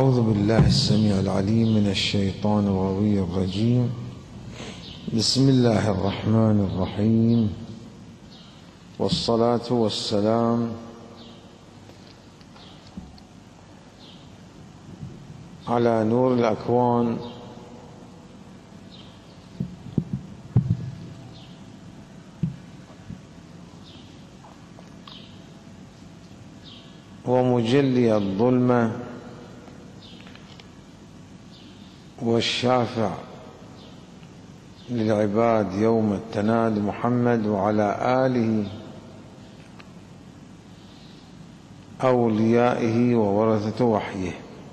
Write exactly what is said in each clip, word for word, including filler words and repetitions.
أعوذ بالله السميع العليم من الشيطان الغوي الرجيم. بسم الله الرحمن الرحيم، والصلاة والسلام على نور الأكوان ومجلي الظلمة والشافع للعباد يوم التناد محمد وعلى آله أوليائه وورثة وحيه،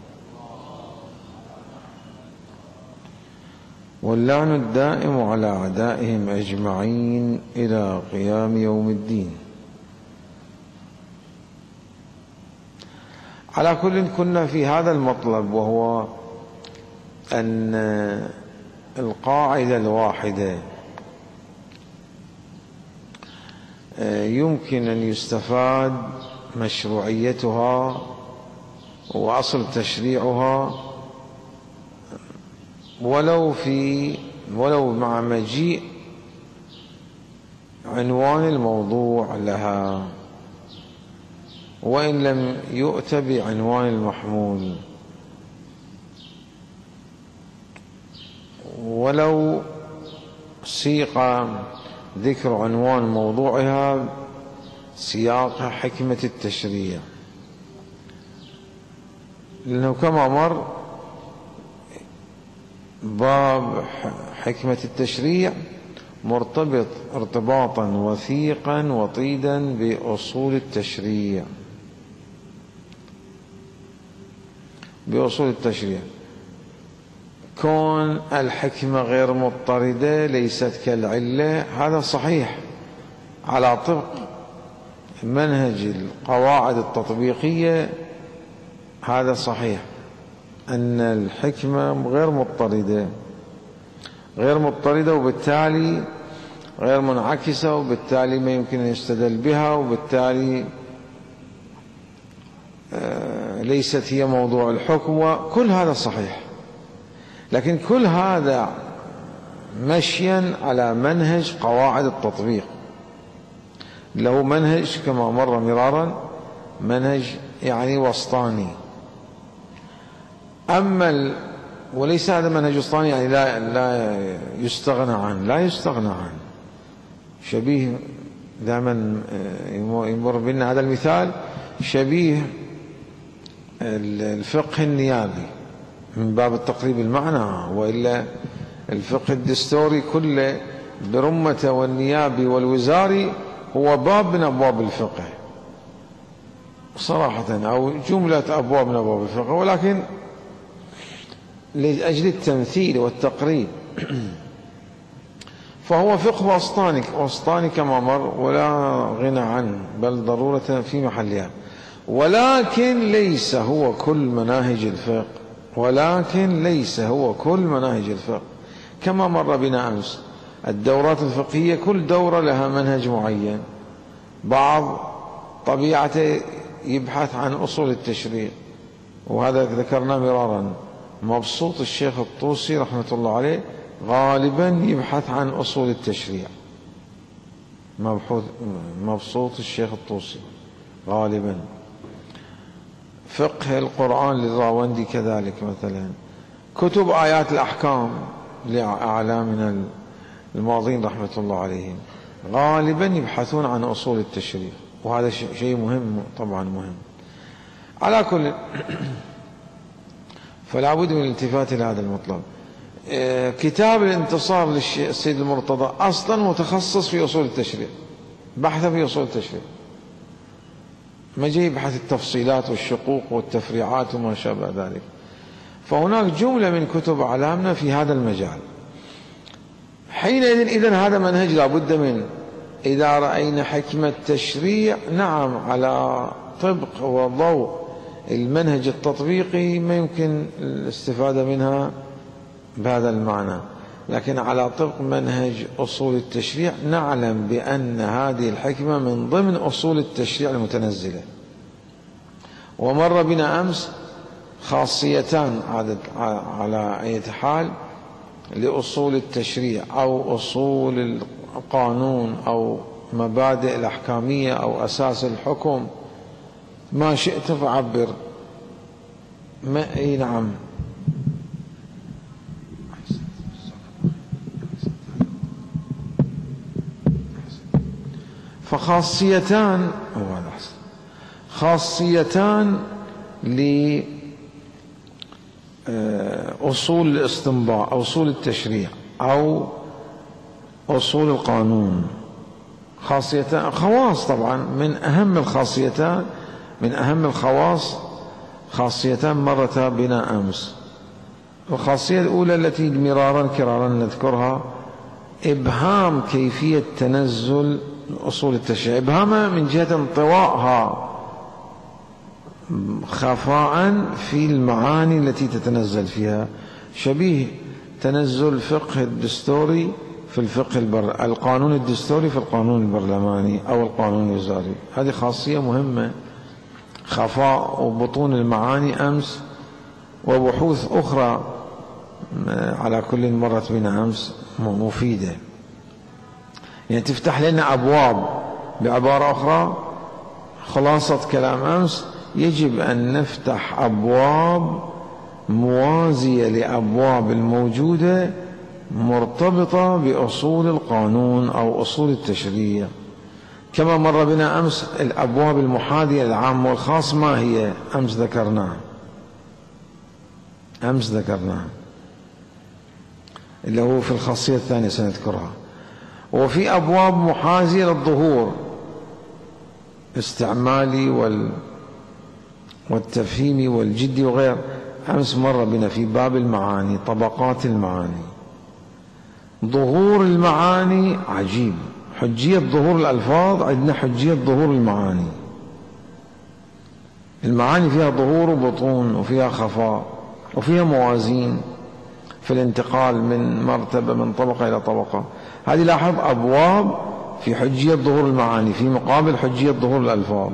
واللعن الدائم على أعدائهم أجمعين إلى قيام يوم الدين. على كل كنا في هذا المطلب، وهو أن القاعدة الواحدة يمكن أن يستفاد مشروعيتها وأصل تشريعها ولو في ولو مع مجيء عنوان الموضوع لها، وإن لم يؤت بعنوان المحمول، ولو سيق ذكر عنوان موضوعها سياق حكمة التشريع، لأنه كما مر باب حكمة التشريع مرتبط ارتباطا وثيقا وطيدا بأصول التشريع بأصول التشريع كون الحكمة غير مضطردة ليست كالعلة، هذا صحيح على طبق منهج القواعد التطبيقية. هذا صحيح أن الحكمة غير مضطردة غير مضطردة وبالتالي غير منعكسة، وبالتالي ما يمكن أن يستدل بها، وبالتالي ليست هي موضوع الحكم، وكل هذا صحيح. لكن كل هذا مشيا على منهج قواعد التطبيق، له منهج كما مر مرارا، منهج يعني وسطاني. أما ال... وليس هذا منهج وسطاني يعني لا لا يستغنى عنه، لا يستغنى عنه. شبيه دائما يمر بنا هذا المثال، شبيه الفقه النيابي من باب التقريب المعنى، وإلا الفقه الدستوري كله برمته والنيابي والوزاري هو باب من أبواب الفقه صراحة، أو جملة أبواب من أبواب الفقه، ولكن لأجل التمثيل والتقريب فهو فقه وسطاني وسطاني كما مر، ولا غنى عنه، بل ضرورة في محلها. ولكن ليس هو كل مناهج الفقه ولكن ليس هو كل مناهج الفقه كما مر بنا أمس. الدورات الفقهية كل دورة لها منهج معين، بعض طبيعته يبحث عن أصول التشريع، وهذا ذكرنا مرارا. مبسوط الشيخ الطوسي رحمة الله عليه غالبا يبحث عن أصول التشريع. مبسوط الشيخ الطوسي غالبا. فقه القرآن للراوندي كذلك مثلا. كتب آيات الأحكام لأعلامنا الماضين رحمة الله عليهم غالبا يبحثون عن أصول التشريع، وهذا شيء مهم طبعا مهم. على كل فلا بد من الالتفات إلى هذا المطلب. كتاب الانتصار للسيد المرتضى أصلا متخصص في أصول التشريع، بحث في أصول التشريع، ما جاي يبحث التفصيلات والشقوق والتفريعات وما شابه ذلك. فهناك جملة من كتب أعلامنا في هذا المجال. حينئذ إذن هذا منهج لا بد منه. إذا رأينا حكمة تشريع، نعم على طبق وضوء المنهج التطبيقي ما يمكن الاستفادة منها بهذا المعنى، لكن على طبق منهج أصول التشريع نعلم بأن هذه الحكمة من ضمن أصول التشريع المتنزلة. ومر بنا أمس خاصيتان على أي حال لأصول التشريع أو أصول القانون أو مبادئ الأحكامية أو أساس الحكم، ما شئت فعبر. ما أي نعم. فخاصيتان خاصيتان لأصول الاستنباط أو أصول التشريع أو أصول القانون. خاصيتان خواص طبعا، من أهم الخاصيتان من أهم الخواص خاصيتان مرتا بنا أمس. الخاصية الأولى التي مرارا كرارا نذكرها إبهام كيفية تنزل أصول التشريع، إبهامها من جهة انطوائها خفاء في المعاني التي تتنزل فيها، شبيه تنزل الفقه الدستوري في الفقه البر... القانون الدستوري في القانون البرلماني أو القانون الوزاري. هذه خاصية مهمة، خفاء وبطون المعاني أمس، وبحوث أخرى على كل مرت بنا أمس مفيدة، يعني تفتح لنا أبواب. بعبارة أخرى خلاصة كلام أمس، يجب أن نفتح أبواب موازية لأبواب الموجودة مرتبطة بأصول القانون أو أصول التشريع. كما مر بنا أمس الأبواب المحاذية العام والخاص، ما هي؟ أمس ذكرناها أمس ذكرناها اللي هو في الخاصية الثانية سنذكرها. وفي أبواب محاذية للظهور، استعمالي وال والتفهيمي والجدي وغير. أمس مر بنا في باب المعاني، طبقات المعاني، ظهور المعاني. عجيب، حجية ظهور الألفاظ، عندنا حجية ظهور المعاني. المعاني فيها ظهور وبطون، وفيها خفاء، وفيها موازين في الانتقال من مرتبة من طبقة إلى طبقة. هذه لاحظ أبواب في حجية ظهور المعاني في مقابل حجية ظهور الألفاظ.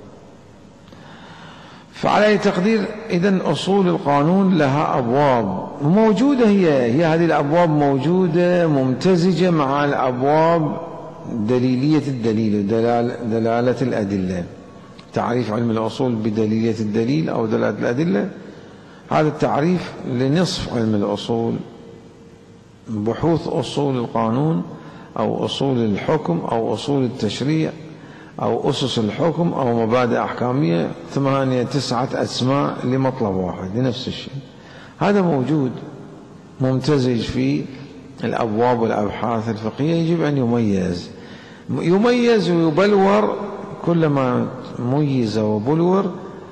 فعلى أي تقدير إذن أصول القانون لها أبواب موجودة، هي هي هذه الأبواب موجودة ممتزجة مع الأبواب دليلية الدليل، دلال دلالة الأدلة. تعريف علم الأصول بدليلية الدليل أو دلالة الأدلة، هذا التعريف لنصف علم الأصول. بحوث أصول القانون أو أصول الحكم أو أصول التشريع أو أسس الحكم أو مبادئ أحكامية، ثمانية تسعة أسماء لمطلب واحد لنفس الشيء. هذا موجود ممتزج في الأبواب والأبحاث الفقهية، يجب أن يميز يميز ويبلور. كلما ميز وبلور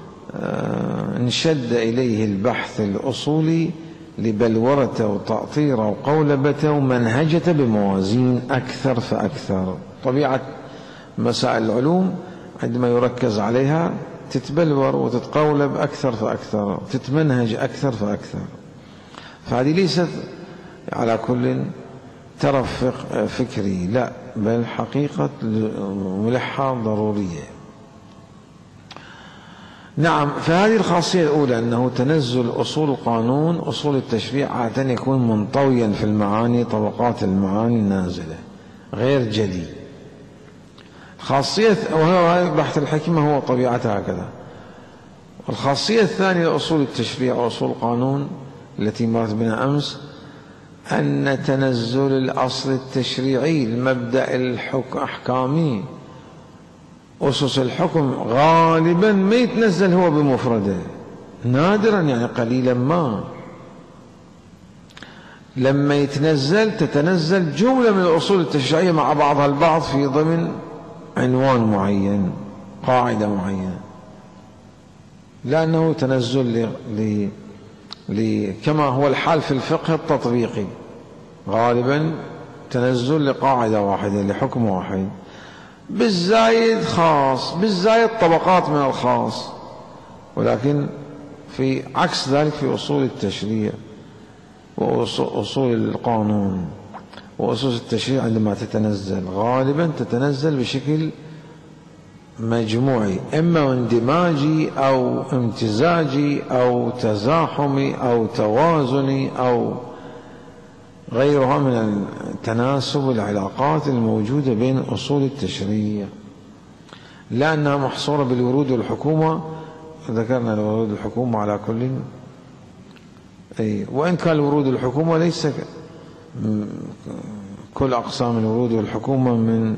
انشد إليه البحث الأصولي لبلورته وتأطيره وقولبته ومنهجته بموازين أكثر فأكثر. طبيعة مسائل العلوم عندما يركز عليها تتبلور وتتقولب أكثر فأكثر، تتمنهج أكثر فأكثر. فهذه ليست على كل ترف فكري، لا، بل حقيقة ملحة ضرورية. نعم، فهذه الخاصية الأولى أنه تنزل أصول القانون أصول التشريع عادة يكون منطويا في المعاني، طبقات المعاني النازلة غير جلي. خاصية، وهو بحث الحكمة هو طبيعتها هكذا. الخاصية الثانية لأصول التشريع وأصول القانون التي مرت بنا أمس، أن تنزل الأصل التشريعي المبدأ الأحكامي أسس الحكم غالبا ما يتنزل هو بمفرده، نادرا يعني قليلا ما. لما يتنزل تتنزل جملة من الأصول التشريعية مع بعضها البعض في ضمن عنوان معين، قاعدة معينة، لأنه تنزل ل... ل... ل... كما هو الحال في الفقه التطبيقي، غالبا تنزل لقاعدة واحدة لحكم واحد، بالزايد خاص، بالزايد طبقات من الخاص. ولكن في عكس ذلك في أصول التشريع وأصول القانون وأسس التشريع عندما تتنزل غالبا تتنزل بشكل مجموعي، إما اندماجي أو امتزاجي أو تزاحمي أو توازني أو غيرها من تناسب العلاقات الموجودة بين أصول التشريع، لأنها محصورة بالورود والحكومة. ذكرنا الورود والحكومة على كل، أي وإن كان الورود والحكومة ليس كل أقسام الورود والحكومة من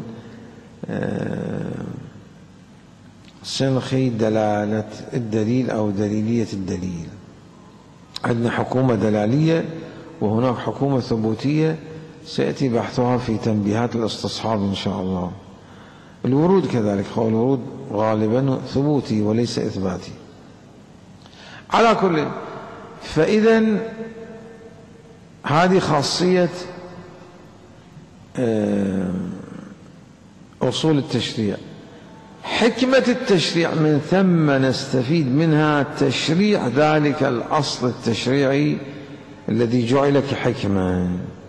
سنخ دلالة الدليل أو دليلية الدليل. عندنا حكومة دلالية وهناك حكومة ثبوتية سيأتي بحثها في تنبيهات الاستصحاب إن شاء الله. الورود كذلك، هو الورود غالبا ثبوتي وليس إثباتي. على كل، فإذا هذه خاصية أصول التشريع. حكمة التشريع من ثم نستفيد منها تشريع ذلك الأصل التشريعي الذي جعل كحكمة،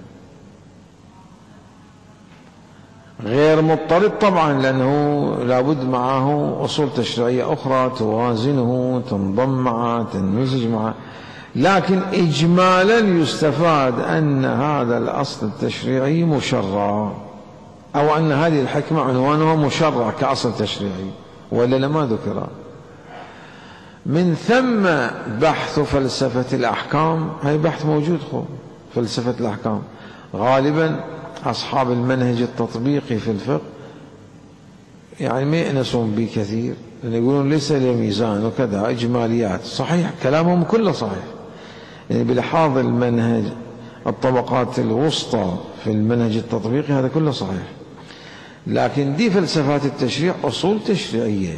غير مضطرد طبعا، لأنه لابد معه أصول تشريعية أخرى توازنه، تنضم معه، تنمزج معه، لكن إجمالا يستفاد أن هذا الأصل التشريعي مشرع، أو أن هذه الحكمة عنوانها مشرع كأصل تشريعي، ولا لما ذكر. من ثم بحث فلسفة الأحكام، هي بحث موجود خو فلسفة الأحكام. غالبا أصحاب المنهج التطبيقي في الفقه يعني ما يأنسون به كثير، لأن يقولون ليس له ميزان وكذا، إجماليات. صحيح، كلامهم كله صحيح، يعني بلحاظ المنهج الطبقات الوسطى في المنهج التطبيقي هذا كله صحيح، لكن دي فلسفات التشريع أصول تشريعية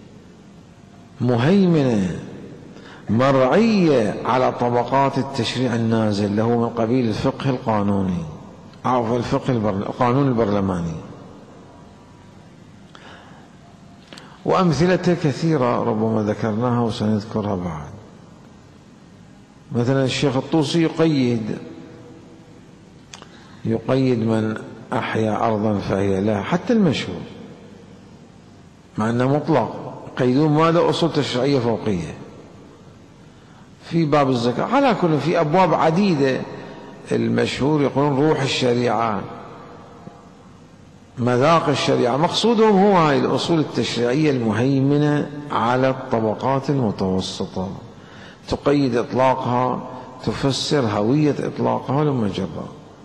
مهيمنة مرعية على طبقات التشريع النازل، اللي هو من قبيل الفقه القانوني أو الفقه القانون البرلماني. وأمثلته كثيرة ربما ذكرناها وسنذكرها بعد. مثلا الشيخ الطوسي يقيد يقيد من أحيا أرضا فهي له، حتى المشهور مع أنه مطلق يقيدون ماذا؟ أصول تشريعية فوقية في باب الزكاة. على كل، في أبواب عديدة المشهور يقولون روح الشريعة، مذاق الشريعة. مقصودهم هو هاي الأصول التشريعية المهيمنة على الطبقات المتوسطة، تقيد إطلاقها، تفسر هوية إطلاقها لما جرى.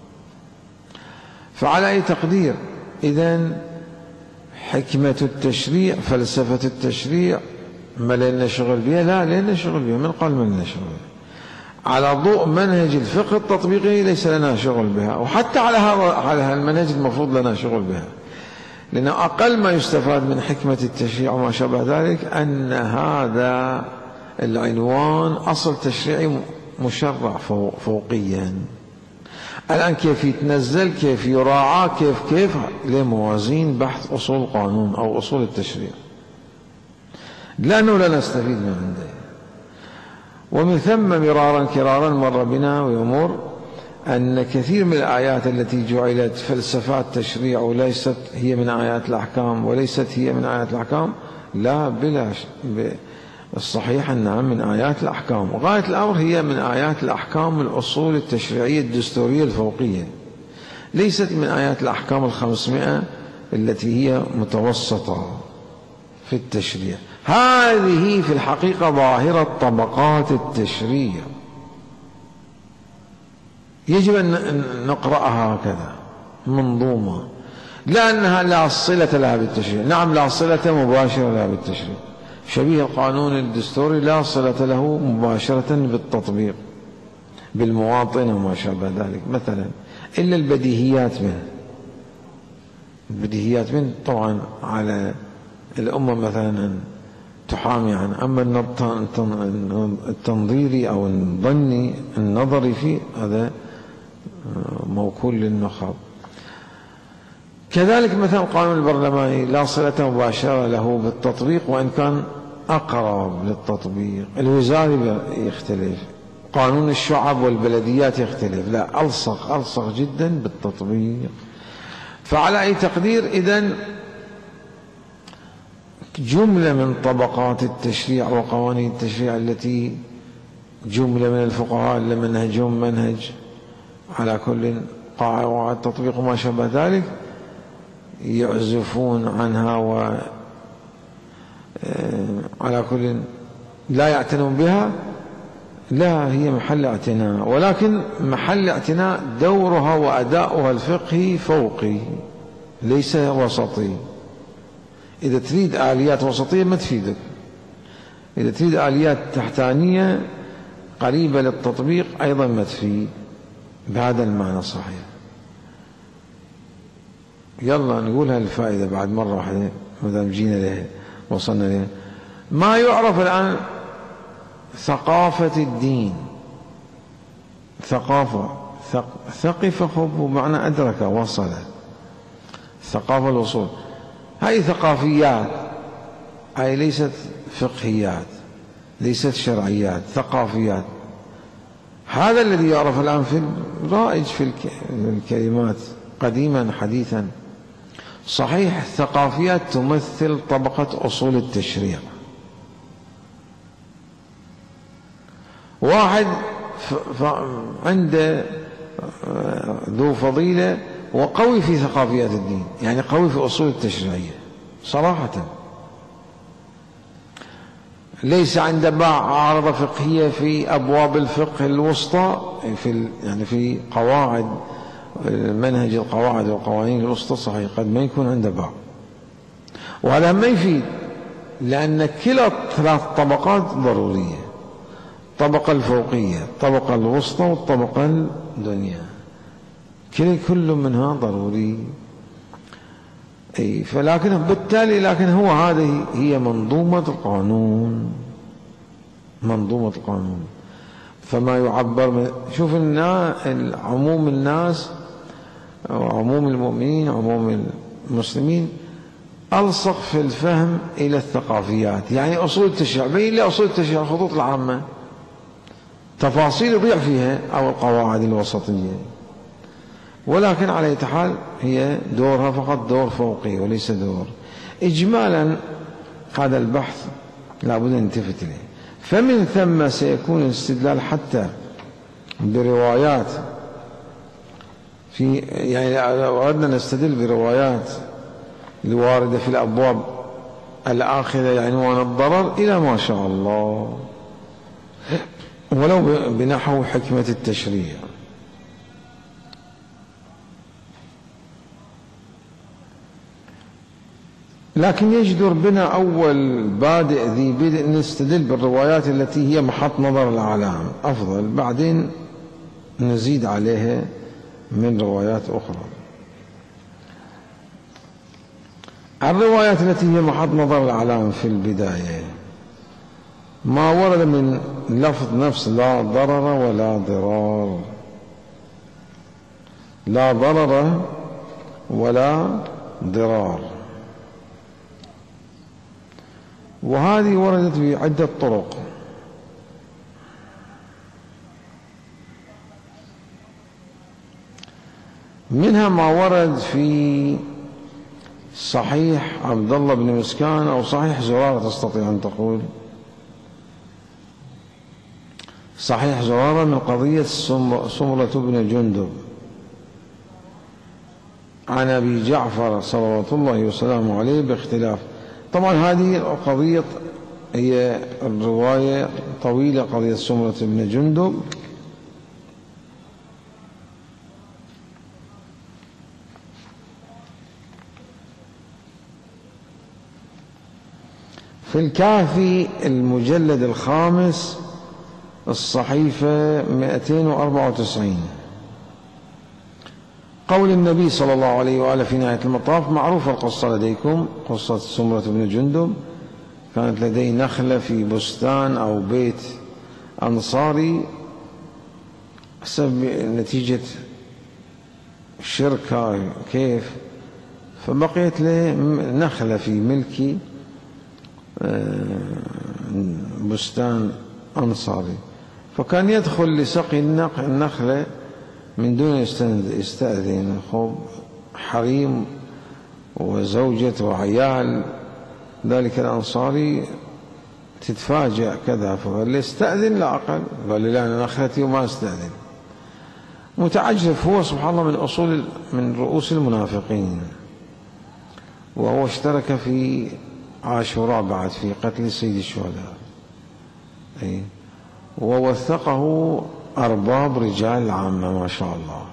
فعلى أي تقدير إذن حكمة التشريع، فلسفة التشريع، ما لنا شغل بها؟ لا، لنا شغل بها. من قال ما لنا شغل بها؟ على ضوء منهج الفقه التطبيقي ليس لنا شغل بها، وحتى على هذا على هذا المنهج المفروض لنا شغل بها، لأن أقل ما يستفاد من حكمة التشريع وما شابه ذلك أن هذا العنوان أصل تشريعي مشرع فوقيا. الآن كيف يتنزل، كيف يراعى، كيف كيف لموازين بحث أصول القانون أو أصول التشريع، لأنه لا نستفيد من عنده. ومن ثم مرارا كرارا مر بنا ويمر أن كثير من الآيات التي جعلت فلسفات تشريع وليست هي من آيات الأحكام وليست هي من آيات الأحكام، لا، بلا الصحيح أنها من آيات الأحكام، وغاية الأمر هي من آيات الأحكام الأصول التشريعية الدستورية الفوقية، ليست من آيات الأحكام الخمسمائة التي هي متوسطة في التشريع. هذه في الحقيقة ظاهرة طبقات التشريع، يجب أن نقرأها هكذا منظومة، لأنها لا صلة لها بالتشريع. نعم، لا صلة مباشرة لها بالتشريع، شبيه القانون الدستوري لا صلة له مباشرة بالتطبيق بالمواطن وما شابه ذلك مثلا، إلا البديهيات منه. البديهيات منه طبعا على الأمة مثلا أن تحامي عنه، أما التنظيري أو الظني النظري فيه هذا موكول للنخب. كذلك مثلا القانون البرلماني لا صلة مباشرة له بالتطبيق، وإن كان أقرب للتطبيق. الوزاري يختلف، قانون الشعب والبلديات يختلف، لا، ألصق ألصق جدا بالتطبيق. فعلى أي تقدير إذن جملة من طبقات التشريع وقوانين التشريع التي جملة من الفقهاء اللي منهجهم منهج على كل قواعد تطبيق وما شابه ذلك يعزفون عنها و على كل لا يعتنون بها. لا، هي محل اعتناء، ولكن محل اعتناء دورها وأداؤها الفقهي فوقي ليس وسطي. إذا تريد آليات وسطية ما تفيدك، إذا تريد آليات تحتانية قريبة للتطبيق أيضا ما تفيد. بهذا المعنى صحيح. يلا نقولها الفائدة بعد مرة واحدة مدام جينا لها وصلنا لها. ما يعرف الآن ثقافة الدين، ثقافة ثقف خب بمعنى أدرك وصل، ثقافة الوصول، هذه ثقافيات، هذه ليست فقهيات، ليست شرعيات، ثقافيات. هذا الذي يعرف الآن في الرائج في الكلمات قديما حديثا. صحيح الثقافيات تمثل طبقة أصول التشريع. واحد عنده ذو فضيلة وقوي في ثقافيات الدين، يعني قوي في أصول التشريعية صراحة، ليس عنده باع عارضة فقهية في أبواب الفقه الوسطى، في يعني في قواعد منهج القواعد والقوانين الوسطى، صحيح قد ما يكون عنده باع، وهذا ما يفيد، لأن كلا ثلاث طبقات ضرورية، الطبقة الفوقية، الطبقة الوسطى، والطبقة الدنيا، كل كل منها ضروري. أي فلكن بالتالي لكن هو هذه هي منظومة القانون، منظومة القانون. فما يعبر من شوف عموم الناس وعموم المؤمنين عموم المسلمين ألصق في الفهم إلى الثقافيات، يعني أصول التشريع، بين لي أصول التشريع الخطوط العامة، تفاصيل يضيع فيها أو القواعد الوسطية، ولكن على أي حال هي دورها فقط دور فوقي وليس دور. إجمالا هذا البحث لابد أن نلتفت إليه. فمن ثم سيكون الاستدلال حتى بروايات في، يعني لو أردنا نستدل بروايات الواردة في الأبواب الآخرة عنوان الضرر إلى ما شاء الله، ولو بنحو حكمة التشريع. لكن يجدر بنا أول بادئ ذي بدء نستدل بالروايات التي هي محط نظر العالم أفضل، بعدين نزيد عليها من روايات أخرى. الروايات التي هي محط نظر العالم في البداية ما ورد من لفظ نفس لا ضرر ولا ضرار، لا ضرر ولا ضرار، وهذه وردت بعدة طرق. منها ما ورد في صحيح عبد الله بن مسكان أو صحيح زرارة، تستطيع أن تقول صحيح زرارة من قضية سمرة بن جندب عن أبي جعفر صلوات الله وسلامه عليه باختلاف. طبعا هذه القضية هي الرواية طويلة، قضية سمرة بن جندب، في الكافي المجلد الخامس الصحيفة مئتين وأربعة وتسعين. قول النبي صلى الله عليه وآله في نهاية المطاف: معروفة القصة لديكم، قصة سمرة بن جندب، كانت لديه نخلة في بستان أو بيت أنصاري بسبب نتيجة شركة كيف، فبقيت له نخلة في ملكي بستان أنصاري، فكان يدخل لسقي النخلة من دون يستأذن، خب حريم وزوجة وعيال ذلك الأنصاري تتفاجأ كذا، فقال لي استأذن لا أقل، قال لي لا أنا نخلتي وما استأذن. متعجب هو سبحان الله من أصول من رؤوس المنافقين، وهو اشترك في عاشوراء بعد في قتل سيد الشهداء، أي ووثقه أرباب رجال العامة ما شاء الله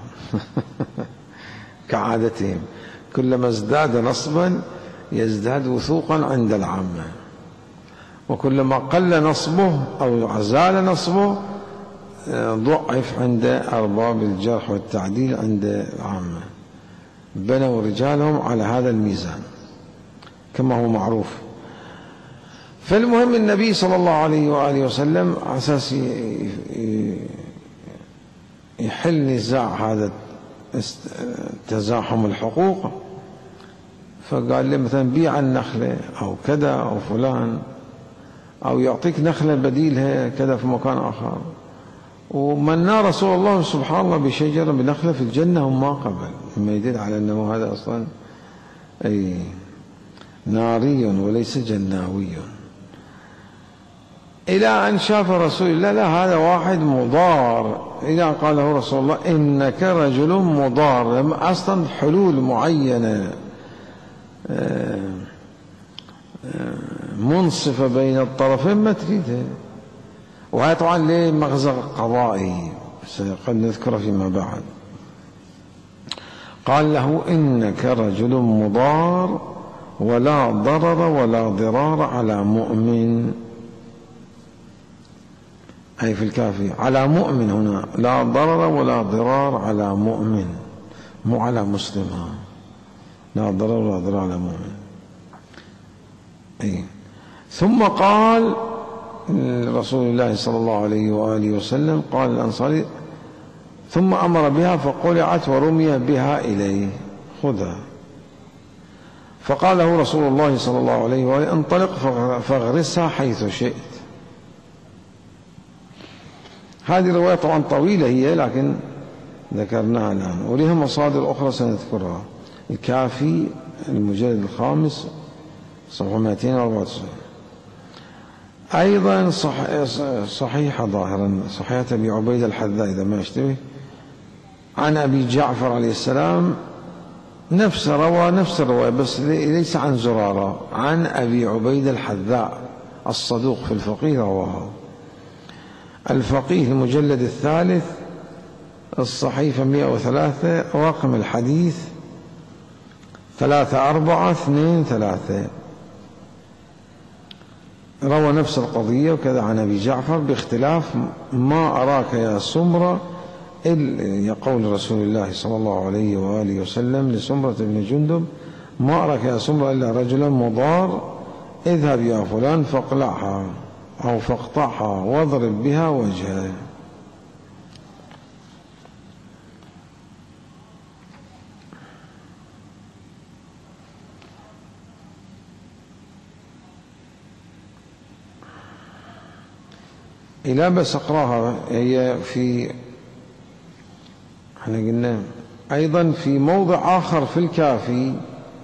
كعادتهم، كلما ازداد نصبا يزداد وثوقا عند العامة، وكلما قل نصبه أو زال نصبه ضعف عند أرباب الجرح والتعديل عند العامة. بنوا رجالهم على هذا الميزان كما هو معروف. فالمهم النبي صلى الله عليه وآله وسلم على أساس يحل نزاع هذا تزاحم الحقوق، فقال لي مثلا بيع النخلة أو كذا أو فلان، أو يعطيك نخلة بديلها كذا في مكان آخر. ومنا رسول الله سبحان الله بشجرة بنخلة في الجنة هم ما قبل، مما يدل على أنه هذا أصلا أي ناري وليس جناوي. إلى أن شاف رسول الله لا هذا واحد مضار، إلى أن قال له رسول الله إنك رجل مضار. لما أصلا حلول معينة منصفة بين الطرفين ما تريدها، وهذا طبعا ليه مغزى قضائي قد نذكره فيما بعد. قال له إنك رجل مضار ولا ضرر ولا ضرار على مؤمن، أي في الكافي على مؤمن هنا، لا ضرر ولا ضرار على مؤمن، مو على مسلم، لا ضرر ولا ضرار على مؤمن. أي ثم قال رسول الله صلى الله عليه وآله وسلم قال الأنصاري ثم أمر بها فقلعت ورمي بها إليه خذها. فقال له رسول الله صلى الله عليه وآله انطلق فاغرسها حيث شئت. هذه الرواية طبعا طويلة هي لكن ذكرناها الآن، ولها مصادر أخرى سنذكرها. الكافي المجلد الخامس صفحة مئتين وأربعة وتسعين. أيضا صح صحيحة ظاهرا صحيحة أبي عبيدة الحذاء إذا ما اشتبه عن أبي جعفر عليه السلام، نفس روى نفس الرواية بس ليس عن زرارة، عن أبي عبيدة الحذاء الصدوق في الفقيه رواه. الفقيه المجلد الثالث الصحيفة مئة وثلاثة رقم الحديث ثلاثة أربعة اثنين ثلاثة، روى نفس القضية وكذا عن أبي جعفر باختلاف ما أراك يا سمرة، يقول رسول الله صلى الله عليه وآله وسلم لسمرة بن جندب ما أراك يا سمرة إلا رجلا مضار، اذهب يا فلان فاقلعها أو فاقطعها واضرب بها وجهه. إلى بس أقراها هي في احنا قلنا أيضا في موضع آخر في الكافي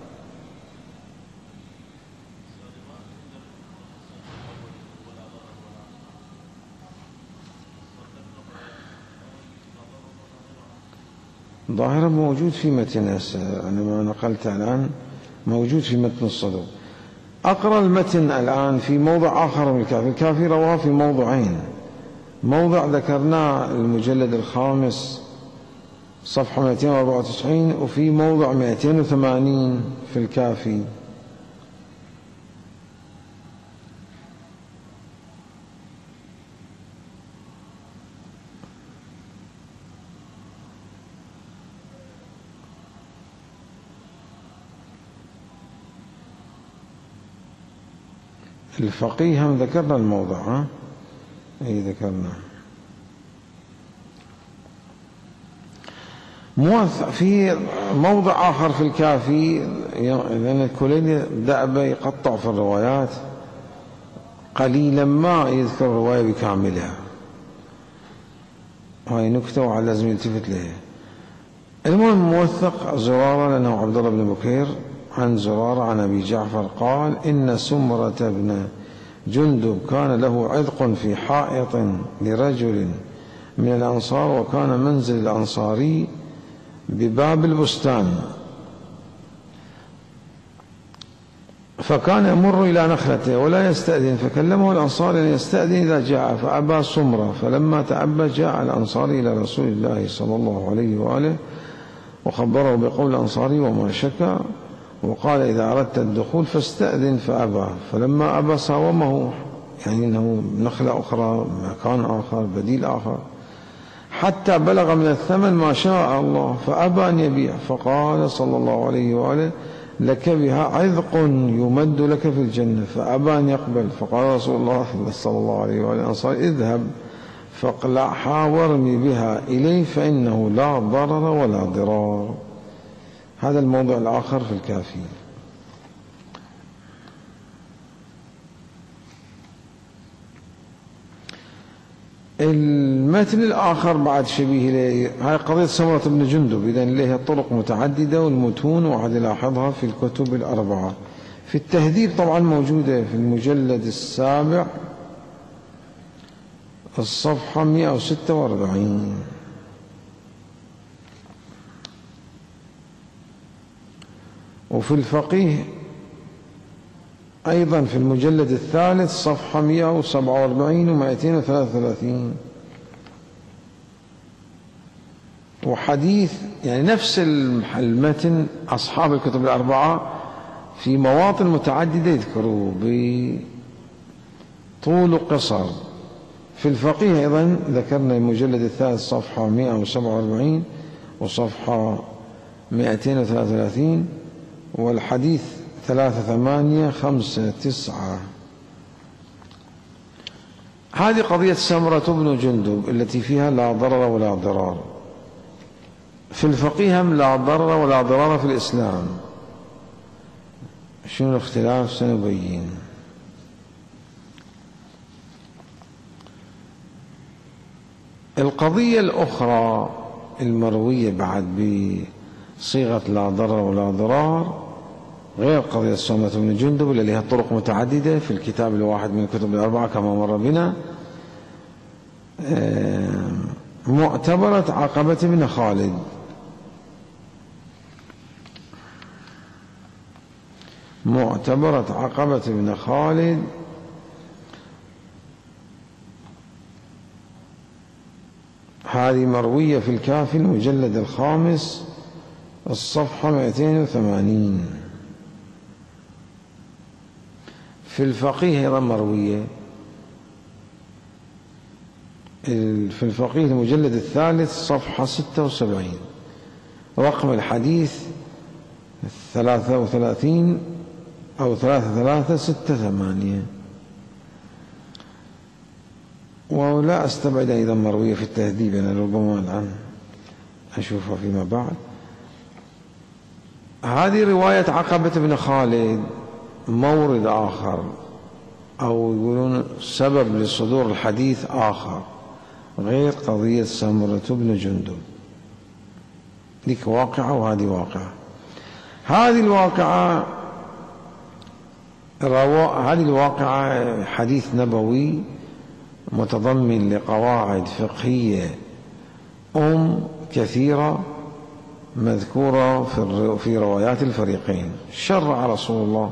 ظاهرا موجود في متن، أنا ما نقلت الآن موجود في متن الصدوق. أقرأ المتن الآن في موضع آخر من الكافي. الكافي رواه في موضعين، موضع ذكرناه المجلد الخامس صفحة مئتين وأربعة وتسعين، وفي موضع مئتين وثمانين في الكافي. الفقيه هم ذكرنا الموضع، ها اي ذكرنا. في موضع آخر في الكافي لأن الكليني دأب يقطع في الروايات قليلا ما يذكر الرواية بكاملها، هاي نكتة وعلى لازم يلتفت لها. المهم موثق زرارة لأنه عبد الله بن بكير عن زرارة عن أبي جعفر قال إن سمرة بن جندب كان له عذق في حائط لرجل من الأنصار، وكان منزل الأنصاري بباب البستان، فكان يمر إلى نخلته ولا يستأذن، فكلمه الأنصاري أن يستأذن إذا جاء، فأبى سمرة، فلما تعبى جاء الأنصاري إلى رسول الله صلى الله عليه وآله وخبره بقول الأنصاري وما شكى، وقال إذا أردت الدخول فاستأذن، فأبى، فلما أبى ساومه، يعني أنه نخلة أخرى، مكان آخر، بديل آخر، حتى بلغ من الثمن ما شاء الله، فأبى أن يبيع، فقال صلى الله عليه وآله لك بها عذق يمد لك في الجنة، فأبى أن يقبل، فقال رسول الله صلى الله عليه وآله الأنصار اذهب فاقلعها وارمي بها إليه فإنه لا ضرر ولا ضرار. هذا الموضوع الآخر في الكافي. المتن الآخر بعد شبيه له هاي قضية سمرة بن جندب، إذن له طرق متعددة، والمتون وعد لاحظها في الكتب الأربعة. في التهذيب طبعا موجودة في المجلد السابع الصفحة مئة وستة وأربعين، وفي الفقيه أيضا في المجلد الثالث صفحة مئة وسبعة وأربعين ومئتين وثلاثة وثلاثين. وحديث يعني نفس المتن أصحاب الكتب الأربعة في مواطن متعددة يذكروه بطول وقصر. في الفقيه أيضا ذكرنا المجلد الثالث صفحة مئة وسبعة وأربعين وصفحة مئتين وثلاثة وثلاثين، والحديث ثلاثة ثمانية خمسة تسعة. هذه قضية سمرة بن جندب التي فيها لا ضرر ولا ضرار. في الفقيه هم لا ضرر ولا ضرار في الإسلام. شنو الاختلاف سنبين. القضية الأخرى المروية بعد بصيغة لا ضرر ولا ضرار غير قضية سمرة بن جندب اللي لها طرق متعددة في الكتاب الواحد من الكتب الأربعة كما مر بنا. معتبرة عقبة بن خالد. معتبرة عقبة بن خالد هذه مروية في الكافي المجلد الخامس الصفحة مئتين وثمانين. في الفقيه أيضا مروية في الفقيه المجلد الثالث صفحة ستة وسبعين، رقم الحديث ثلاثة وثلاثين أو ثلاثة ثلاثة ستة ثمانية. ولا أستبعد أيضا مروية في التهذيب، أنا ربما الآن أشوفها فيما بعد. هذه رواية عقبة بن خالد مورد آخر، أو يقولون سبب لصدور الحديث آخر غير قضية سمرة بن جندب. ذيك واقعة وهذه واقعة. هذه الواقعة هذه الواقعة حديث نبوي متضمن لقواعد فقهية أم كثيرة مذكورة في روايات الفريقين. شرع رسول الله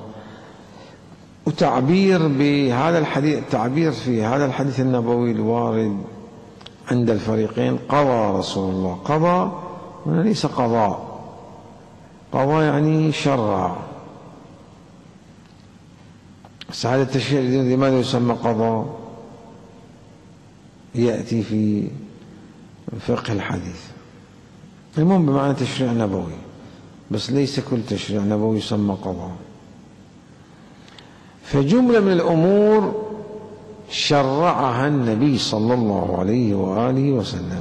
وتعبير بهذا الحديث، تعبير في هذا الحديث النبوي الوارد عند الفريقين قضى رسول الله. قضى ليس قضاء، قضى يعني شرع. بس هذا التشريع لماذا يسمى قضاء؟ يأتي في فقه الحديث. المهم بمعنى تشريع نبوي، بس ليس كل تشريع نبوي يسمى قضاء. فجملة من الأمور شرعها النبي صلى الله عليه وآله وسلم.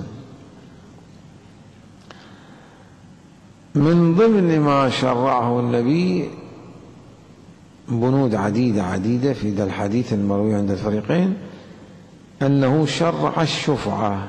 من ضمن ما شرعه النبي بنود عديدة عديدة في ذا الحديث المروي عند الفريقين أنه شرع الشفعة.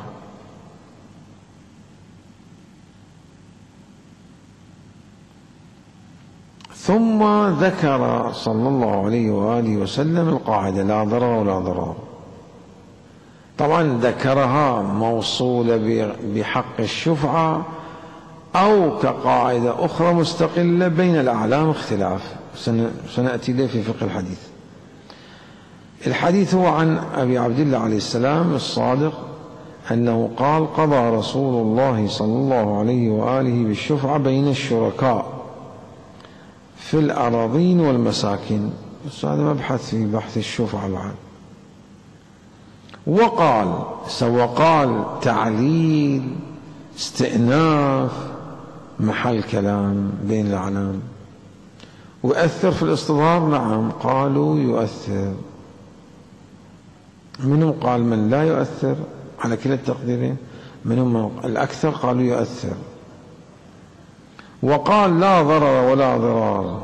ثم ذكر صلى الله عليه وآله وسلم القاعدة لا ضرر ولا ضرار. طبعا ذكرها موصولة بحق الشفعة أو كقاعدة أخرى مستقلة، بين الأعلام اختلاف سنأتي له في فقه الحديث. الحديث هو عن أبي عبد الله عليه السلام الصادق أنه قال: قضى رسول الله صلى الله عليه وآله بالشفعة بين الشركاء في الأراضين والمساكن. بس هذا مبحث في بحث الشفعة بعد. وقال سوى قال تعليل استئناف محل كلام بين الأعلام. ويؤثر في الاصطدار؟ نعم، قالوا يؤثر. منهم قال من لا يؤثر على كلا التقديرين، منهم الأكثر قالوا يؤثر. وقال لا ضرر ولا ضرار.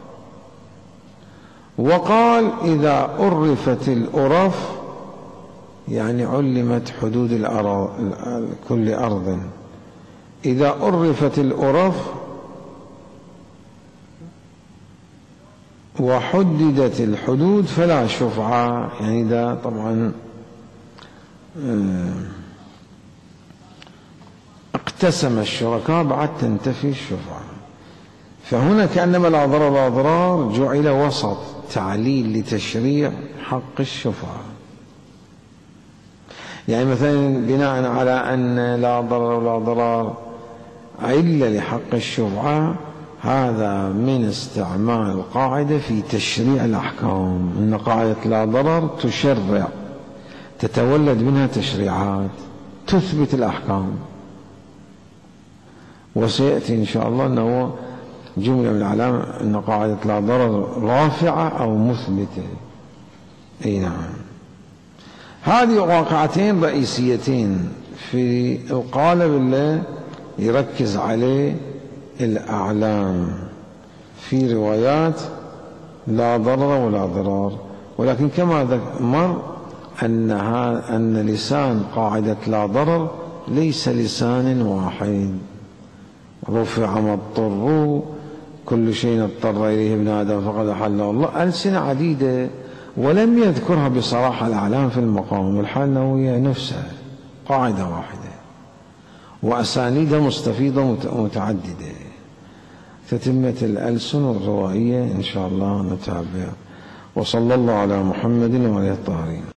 وقال إذا عرفت الأرف، يعني علمت حدود الأرض كل أرض، إذا عرفت الأرف وحددت الحدود فلا شفعة. يعني ده طبعا اقتسم الشركاء بعد تنتفي الشفعة. فهنا كأنما لا ضرر ولا ضرار جعل وسط تعليل لتشريع حق الشفعة. يعني مثلا بناء على أن لا ضرر ولا ضرار علة لحق الشفعة، هذا من استعمال القاعدة في تشريع الأحكام. إن قاعدة لا ضرر تشرع، تتولد منها تشريعات تثبت الأحكام. وسيأتي إن شاء الله أنه جملة من العلامة أن قاعدة لا ضرر رافعة أو مثبتة. أي نعم. هذه واقعتين رئيسيتين في القالب اللي يركز عليه الأعلام في روايات لا ضرر ولا ضرار. ولكن كما مر أنها أن لسان قاعدة لا ضرر ليس لسان واحد. رفع ما اضطروا، كل شيء اضطر إليه ابن آدم فقد أحله الله. ألسنة عديدة ولم يذكرها بصراحة الأعلام في المقام، والحال أنه هي نفسها قاعدة واحدة وأسانيدها مستفيضة ومتعددة. تتمة الألسن والروائية إن شاء الله نتابع. وصلى الله على محمد وعلى الطاهرين.